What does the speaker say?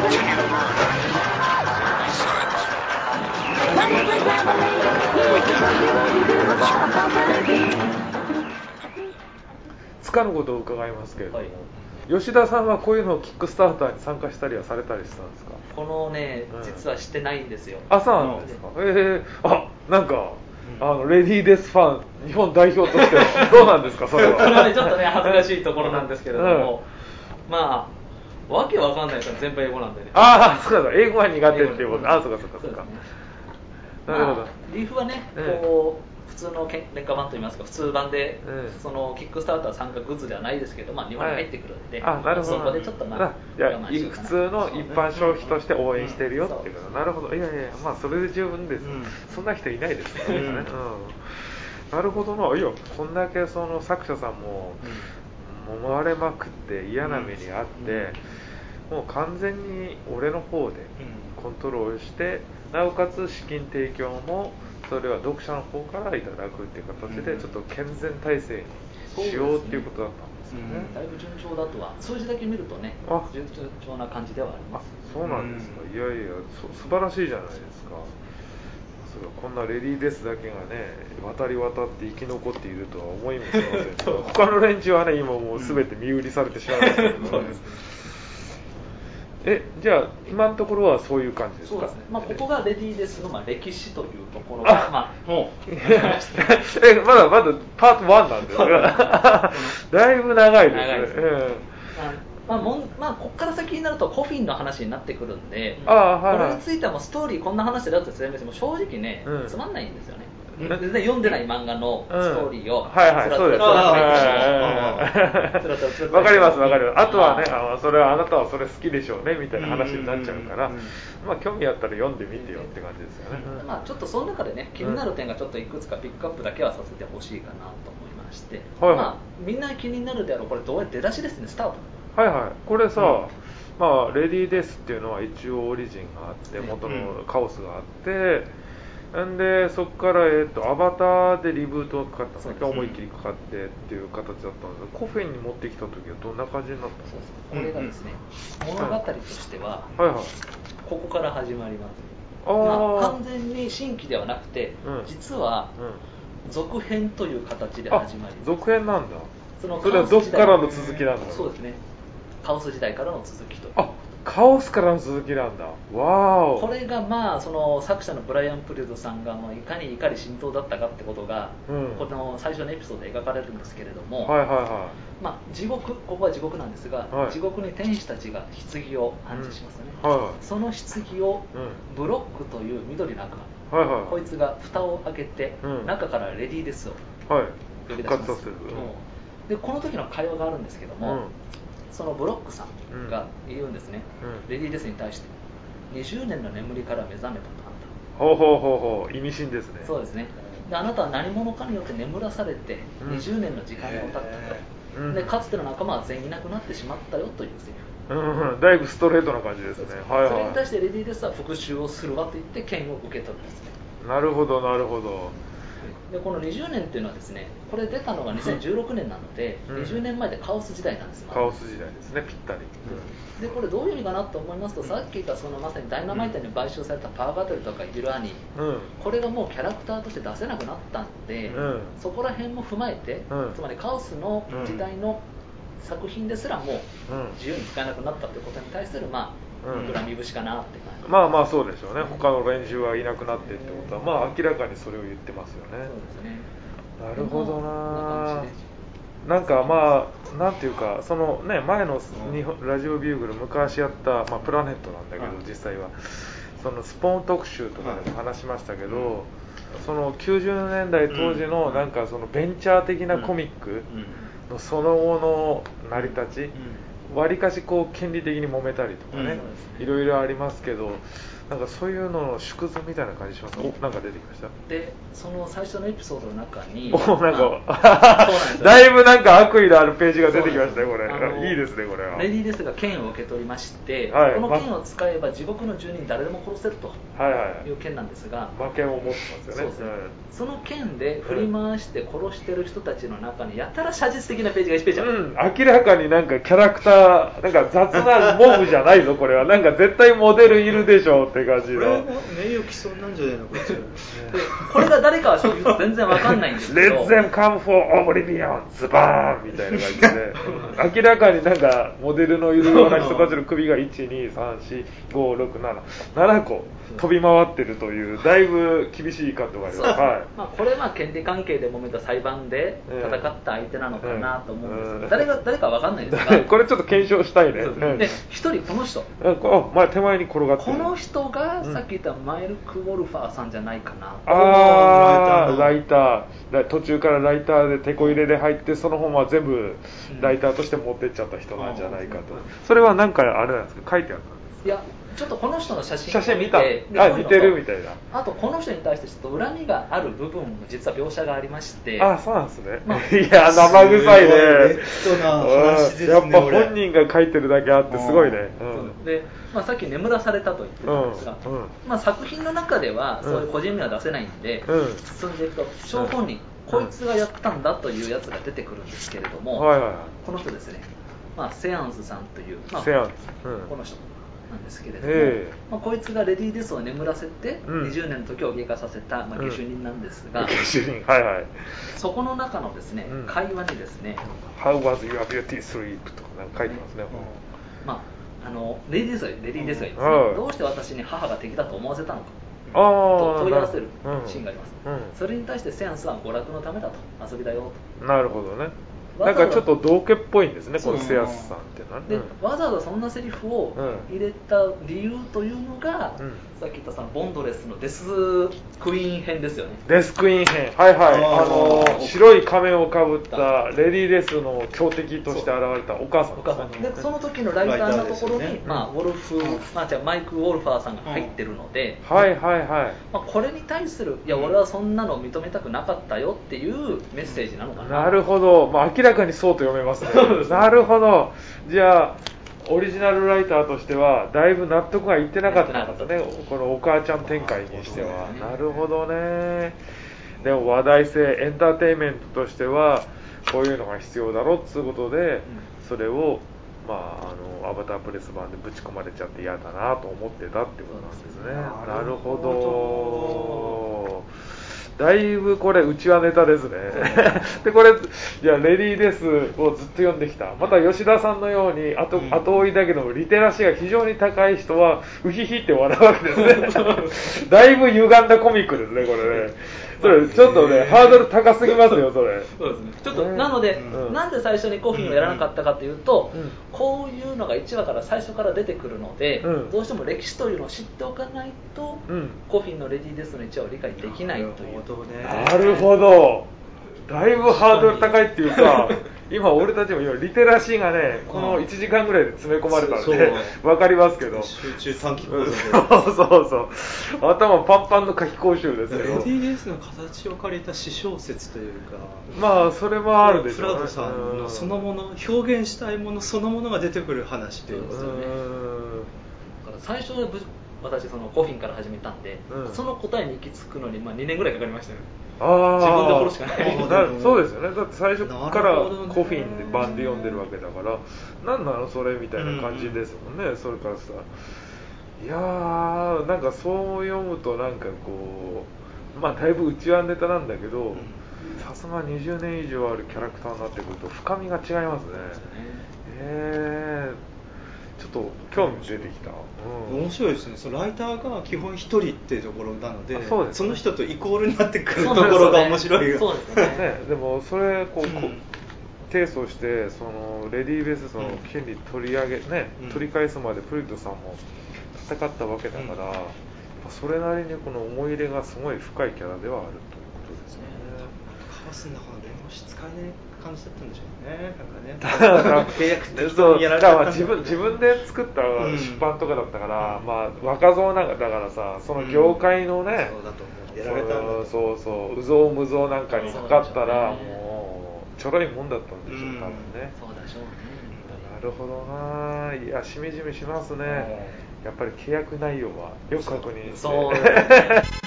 つかぬことを伺いますけれども、はい、吉田さんはこういうのをキックスターターに参加したりはされたりしたんですか？ このね、実はしてないんですよ。 あ、そうなんですか。あ、なんかレディーデスファン日本代表としてどうなんですかそれは。 これはねちょっとね恥ずかしいところなんですけれども、まあわけわかんないですよ、全部英語なんでね。 ああ、そうだ、英語は苦手っていうこと。ああ、そうかそうかそうか。 なるほど。リーフはね、こう普通の廉価版といいますか普通版で、そのキックスターター参加グッズではないですけど、まあ日本に入ってくるんで、そこでちょっとまあ普通の一般消費として応援してるよっていうこと。なるほど。いやいやまあそれで十分です。そんな人いないですからね。なるほどな。いやこんだけその作者さんも揉まれまくって嫌な目にあって、もう完全に俺の方でコントロールして、なおかつ資金提供もそれは読者の方からいただくっていう形でちょっと健全体制にしようっていうことだったんですよね。 だいぶ順調だとは数字だけ見るとね順調な感じではあります。 そうなんですか。いやいや素晴らしいじゃないですか。こんなレディーデスだけがね渡って生き残っているとは思いもしませんけど他の連中はね今もう全て身売りされてしまいましたけどね。じゃあ今のところはそういう感じですか？ そうですね。まあここがレディーデスの歴史というところがまだパート1なんですがだいぶ長いですね。 まあここから先になるとコフィンの話になってくるんで、これについてはもうストーリーこんな話だと説明しても正直ねつまんないんですよね。全然読んでない漫画のストーリーをわかりますわかります。あとはねそれはあなたはそれ好きでしょうねみたいな話になっちゃうから、まあ興味あったら読んでみてよって感じですよね。 まあちょっとその中でね気になる点がちょっといくつかピックアップだけはさせてほしいかなと思いまして、まあみんな気になるであろうこれどうやって出だしですね、スタート。 はいはい。これさ、まあレディーデスっていうのは一応オリジンがあって元のカオスがあって、んでそこからアバターでリブートがかかったんですけど、思いっきりかかってっていう形だったんですが、コフィンに持ってきた時はどんな感じになったんですか？ これがですね、物語としてはここから始まります。完全に新規ではなくて、実は続編という形で始まります。 続編なんだ。それはどっからの続きなんだ。 そうですね、カオス時代からの続きと。 カオスからの続きなんだ。わー。 これがまあその作者のブライアン・プリュードさんがいかに怒り心頭だったかってことが、この最初のエピソードで描かれるんですけれども、まあ地獄、ここは地獄なんですが、地獄に天使たちが棺を安置しますよね。その棺をブロックという緑の悪魔、こいつが蓋を開けて、中からレディーデスを呼び出します。でこの時の会話があるんですけども、そのブロックさんが言うんですね、レディーデスに対して20年の眠りから目覚めたとあんた。 意味深ですね。 そうですね。であなたは何者かによって眠らされて20年の時間が経ったと、でかつての仲間は全員いなくなってしまったよというセリフ。 だいぶストレートな感じですね。 それに対してレディーデスは復讐をするわと言って剣を受け取るんですね。 なるほどなるほど。 でこの20年っていうのはですね、これ出たのが2016年なので、20年前でカオス時代なんです。 カオス時代ですね、ぴったり。 でこれどういう意味かなと思いますと、さっき言ったそのまさにダイナマイトに買収されたパワーバトルとかイビルアニー、これがもうキャラクターとして出せなくなったんで、そこら辺も踏まえて、つまりカオスの時代の作品ですらも自由に使えなくなったということに対する恨み節かなって感じ。 まあそうでしょうね。他の連中はいなくなってってことはまあ明らかにそれを言ってますよね。 そうですね。 なるほどな。なんかまあなんていうかそのね前のラジオビューグル昔やったプラネットなんだけど、実際はそのスポーン特集とかでも話しましたけど、その90年代当時のなんかそのベンチャー的なコミックのその後の成り立ち、わりかしこう権利的に揉めたりとかね、いろいろありますけど、 なんかそういうのの縮図みたいな感じします。なんか出てきました。 でその最初のエピソードの中になんかだいぶなんか悪意のあるページが出てきましたね。これいいですね。これはレディー・デスが剣を受け取りまして、この剣を使えば地獄の住人誰でも殺せるという剣なんですが、 魔剣を持ってますよね。 その剣で振り回して殺してる人たちの中にやたら写実的なページが1ページある。 明らかになんかキャラクターなんか雑なモブじゃないぞこれは。なんか絶対モデルいるでしょうって感じの。 これも名誉毀損なんじゃないのこっち。 これが誰かは正直全然わかんないんですけど。 Let them come for oblivion ズバーンみたいな感じで明らかになんかモデルのいるような人たちの首が1234567個飛び回ってるというだいぶ厳しいカットがあります。 まあこれは権利関係で揉めた裁判で戦った相手なのかなと思うんですけど、誰かわかんないですがこれちょっと検証したいね。 で一人この人手前に転がってるこの人がさっき言ったマイルク・ウォルファーさんじゃないかな。 ライター途中からライターでテコ入れで入ってその本は全部ライターとして持ってっちゃった人なんじゃないかと。それはなんかあれなんですか書いてあったんですか。 いやちょっとこの人の写真を見た似てるみたいな。 あとこの人に対してちょっと恨みがある部分も実は描写がありまして。 そうなんですね。いや生臭いね。やっぱ本人が書いてるだけあってすごいね。 で、さっき眠らされたと言ってたんですが、作品の中ではそういう個人名は出せないんで、進んでいくと張本人こいつがやったんだというやつが出てくるんですけれども、この人ですね、セアンスさんという、この人なんですけれども、こいつがレディー・デスを眠らせて20年の時を経過させた下手人なんですが、そこの中のですね、会話にですね、 How was your beauty sleep とかなんか書いてますね。 レディー・デスが言いますね、どうして私に母が敵だと思わせたのかと問い合わせるシーンがあります。それに対してセアンスは娯楽のためだと、遊びだよと。 なるほどね。なんかちょっと道家っぽいんですね、このセアスさんっていうのはね。 でわざわざそんなセリフを入れた理由というのが、さっき言ったそのボンドレスのデスクイーン編ですよね。 デスクイーン編、白い仮面をかぶったレディー・デスの強敵として現れたお母さんでその時のライターのところにマイク・ウォルファーさんが入ってるので、これに対するいや俺はそんなの認めたくなかったよっていうメッセージなのかな。 なるほど、明らかにそうと読めますね。なるほど。じゃあオリジナルライターとしてはだいぶ納得がいってなかったんですね、このお母ちゃん展開にしては。なるほどね。でも話題性エンターテインメントとしてはこういうのが必要だろっていうことで、それをアバタープレス版でぶち込まれちゃって嫌だなと思ってたってことなんですね。なるほど。だいぶこれ内輪ネタですね。でこれじゃあレディー・デスをずっと読んできた、また吉田さんのように後追いだけどリテラシーが非常に高い人はウヒヒって笑うわけですね。だいぶ歪んだコミックですねこれね。それちょっとねハードル高すぎますよそれ。 そうですね。ちょっとなので、なんで最初にコフィンをやらなかったかというと、こういうのが1話から最初から出てくるので、どうしても歴史というのを知っておかないと、コフィンのレディー・デスの1話を理解できないという。 なるほど。だいぶハードル高いっていうか、今俺たちも今リテラシーがねこの1時間ぐらいで詰め込まれたんで分かりますけど、 集中短期講座でそう頭パンパンの夏期講習ですけど、 レディー・デスの形を借りた詩小説というか、 それもあるでしょうね。 フラドさんのそのもの、表現したいものそのものが出てくる話ということですよね。 だから最初は私そのコフィンから始めたんで、その答えに行き着くのに2年ぐらいかかりましたよ。自分で殺しかない。 そうですよね。だって最初からコフィンで版で読んでるわけだから、何なのそれみたいな感じですもんね。それからさ、いやーなんかそう読むとなんかこうだいぶ内輪ネタなんだけど、さすが20年以上あるキャラクターになってくると深みが違いますね。ちょっと興味出てきた。 面白いですね。そのライターが基本一人っていうところなので、その人とイコールになってくるところが面白いよ。 そうですね。 でもそれ提訴してそのレディー・ベスその権利取り返すまでプリトさんも戦ったわけだから、それなりにこの思い入れがすごい深いキャラではあるということですね。 すんだこの弁護士使えねえ感じだったんでしょうね。なんかね契約適当にやられちゃったんだよね。 自分で作った出版とかだったから、まあ若造なんかだからさ、その業界のね、 そうだと思う、やられたんだと。 そうそう、うぞうむぞうなんかにかかったらもうちょろいもんだったんでしょう、多分ね。 そうでしょうね。 なるほどな。いや、しみじみしますね。やっぱり契約内容はよく確認して。 そう